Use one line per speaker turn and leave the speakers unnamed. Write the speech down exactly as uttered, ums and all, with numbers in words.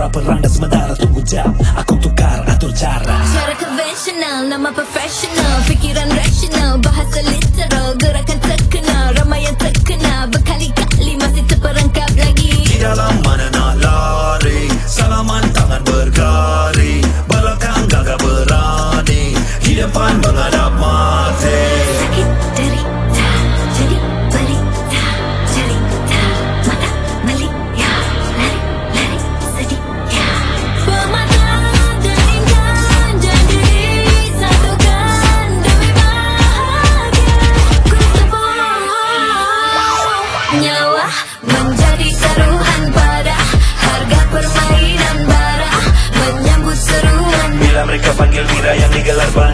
pura-pura perang dan sementara tunggu jam. Aku tukar atur cara.
Cara konvensional, nama profesional, pikiran rasional, bahasa literal, gerakan terkenal, ramai yang terkenal, berkali-kali masih terperangkap lagi.
Di dalam mana nak lari, salaman tangan bergari, belakang gagah berani, di depan menghadap mati.
Sakit derita, jadi berita, cerita, mata melihat, lari-lari sedia. Permata jaringkan, janji disatukan demi bahagia. Ku tepuk nyawa menjadi taruhan pada harga permainan bara, menyambut seruan.
Bila mereka panggil bira yang digelar band,